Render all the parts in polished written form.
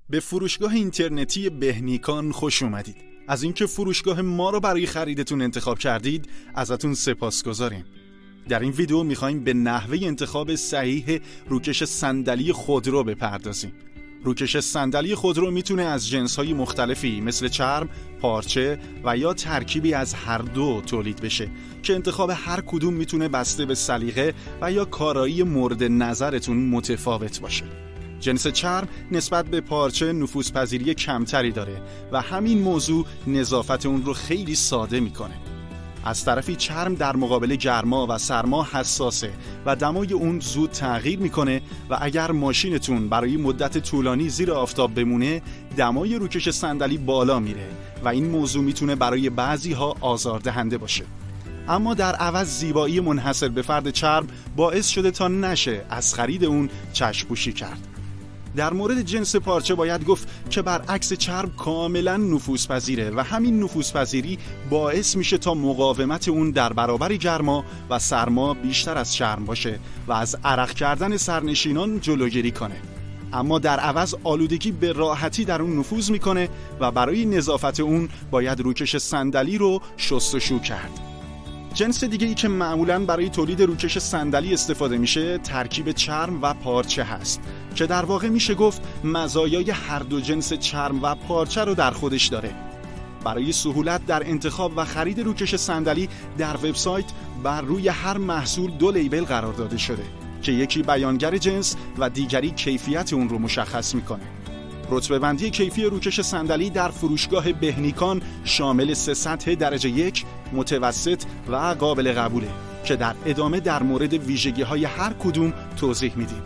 به فروشگاه اینترنتی بهنیکان خوش اومدید. از اینکه فروشگاه ما رو برای خریدتون انتخاب کردید ازتون سپاسگزاریم. در این ویدیو میخوایم به نحوه انتخاب صحیح روکش صندلی خودرو بپردازیم. روکش صندلی خودرو میتونه از جنس‌های مختلفی مثل چرم، پارچه و یا ترکیبی از هر دو تولید بشه که انتخاب هر کدوم میتونه بسته به سلیقه و یا کارایی مورد نظرتون متفاوت باشه. جنس چرم نسبت به پارچه نفوذپذیری کمتری داره و همین موضوع نظافت اون رو خیلی ساده میکنه. از طرفی چرم در مقابل گرما و سرما حساسه و دمای اون زود تغییر میکنه و اگر ماشینتون برای مدت طولانی زیر آفتاب بمونه دمای روکش صندلی بالا میره و این موضوع میتونه برای بعضی‌ها آزاردهنده باشه. اما در عوض زیبایی منحصر به فرد چرم باعث شده تا نشه از خرید اون چشم‌پوشی کرد. در مورد جنس پارچه باید گفت که برعکس چرم کاملا نفوذپذیره و همین نفوذپذیری باعث میشه تا مقاومت اون در برابر گرما و سرما بیشتر از چرم باشه و از عرق کردن سرنشینان جلوگیری کنه. اما در عوض آلودگی به راحتی در اون نفوذ میکنه و برای نظافت اون باید روکش صندلی رو شستشو کرد. جنس دیگه ای که معمولاً برای تولید روکش صندلی استفاده میشه ترکیب چرم و پارچه هست که در واقع میشه گفت مزایای هر دو جنس چرم و پارچه رو در خودش داره. برای سهولت در انتخاب و خرید روکش صندلی در وبسایت بر روی هر محصول 2 لیبل قرار داده شده که یکی بیانگر جنس و دیگری کیفیت اون رو مشخص میکنه. رتبه بندی کیفی روکش صندلی در فروشگاه بهنیکان شامل 3 سطح درجه 1 متوسط و قابل قبوله که در ادامه در مورد ویژگی‌های هر کدوم توضیح میدیم.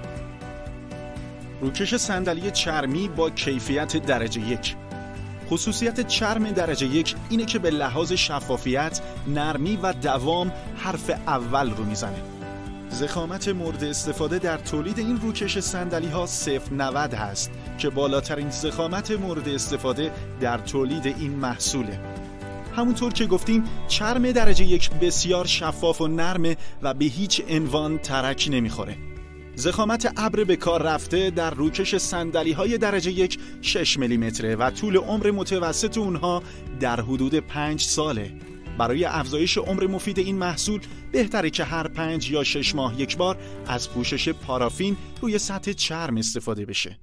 روکش صندلی چرمی با کیفیت درجه 1. خصوصیت چرم درجه 1 اینه که به لحاظ شفافیت، نرمی و دوام حرف اول رو میزنه. ضخامت مورد استفاده در تولید این روکش صندلی‌ها 0.90 هست که بالاترین ضخامت مورد استفاده در تولید این محصوله. همونطور که گفتیم چرم درجه 1 بسیار شفاف و نرمه و به هیچ عنوان ترک نمیخوره. ضخامت ابر به کار رفته در روکش صندلی‌های درجه 1 6 میلیمتره و طول عمر متوسط اونها در حدود 5 ساله. برای افزایش عمر مفید این محصول بهتره که هر 5 یا 6 ماه یک بار از پوشش پارافین روی سطح چرم استفاده بشه.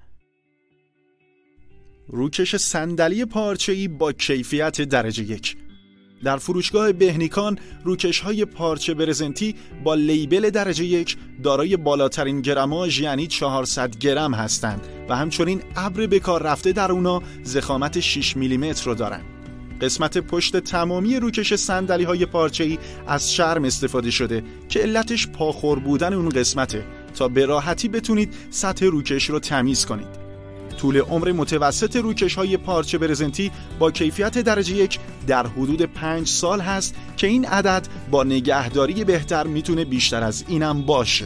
روکش صندلی پارچه‌ای با کیفیت درجه 1. در فروشگاه بهنیکان روکش‌های پارچه برزنتی با لیبل درجه 1 دارای بالاترین گرماژ یعنی 400 گرم هستند و همچنین ابر به کار رفته در اونا ضخامت 6 میلیمتر رو دارن. قسمت پشت تمامی روکش صندلی‌های پارچه‌ای از چرم استفاده شده که علتش پاخور بودن اون قسمته تا به راحتی بتونید سطح روکش رو تمیز کنید. طول عمر متوسط روکش‌های پارچه برزنتی با کیفیت درجه 1 در حدود 5 سال هست که این عدد با نگهداری بهتر میتونه بیشتر از اینم باشه.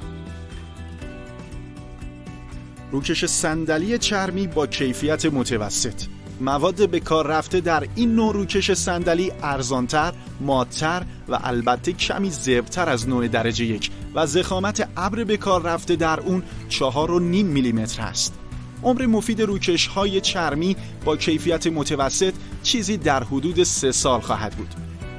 روکش صندلی چرمی با کیفیت متوسط. مواد به کار رفته در این نوع روکش صندلی ارزان‌تر، مات‌تر و البته کمی ضبط‌تر از نوع درجه 1 و ضخامت ابر به کار رفته در اون 4.5 میلیمتر است. عمر مفید روکش‌های چرمی با کیفیت متوسط چیزی در حدود 3 سال خواهد بود.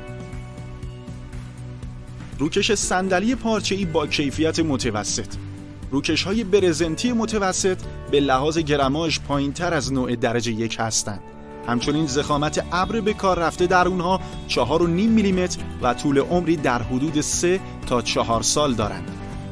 روکش صندلی پارچه‌ای با کیفیت متوسط. روکش‌های برزنتی متوسط به لحاظ گرماژ پایین‌تر از نوع درجه 1 هستند. همچنین ضخامت ابر به کار رفته در اونها 4.5 میلیمتر و طول عمری در حدود 3 تا 4 سال دارند.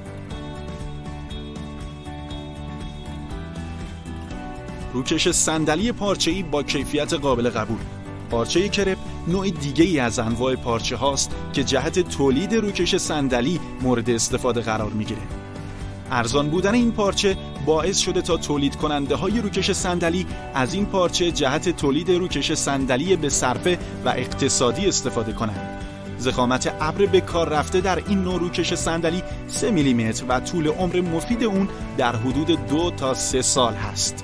روکش صندلی پارچه‌ای با کیفیت قابل قبول. پارچه کرپ نوع دیگه‌ای از انواع پارچه هاست که جهت تولید روکش صندلی مورد استفاده قرار می‌گیره. ارزان بودن این پارچه باعث شده تا تولید کننده های روکش صندلی از این پارچه جهت تولید روکش صندلی به صرفه و اقتصادی استفاده کنند. ضخامت ابر به کار رفته در این نوع روکش صندلی 3 میلیمتر و طول عمر مفید اون در حدود 2 تا 3 سال هست.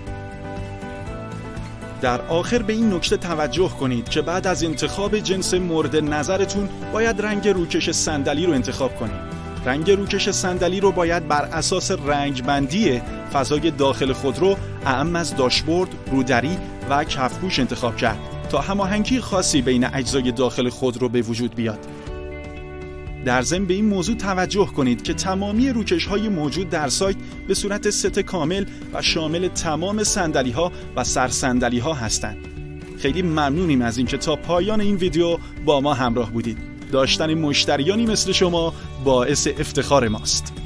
در آخر به این نکته توجه کنید که بعد از انتخاب جنس مورد نظرتون باید رنگ روکش صندلی رو انتخاب کنید. رنگ روکش صندلی رو باید بر اساس رنگبندی فضای داخل خودرو اعم از داشبورد، رودری و کفپوش انتخاب کرد تا هماهنگی خاصی بین اجزای داخل خودرو به وجود بیاد. در ضمن به این موضوع توجه کنید که تمامی روکش‌های موجود در سایت به صورت ست کامل و شامل تمام صندلی‌ها و سرصندلی‌ها هستند. خیلی ممنونیم از اینکه تا پایان این ویدیو با ما همراه بودید. داشتن مشتریانی مثل شما باعث افتخار ماست.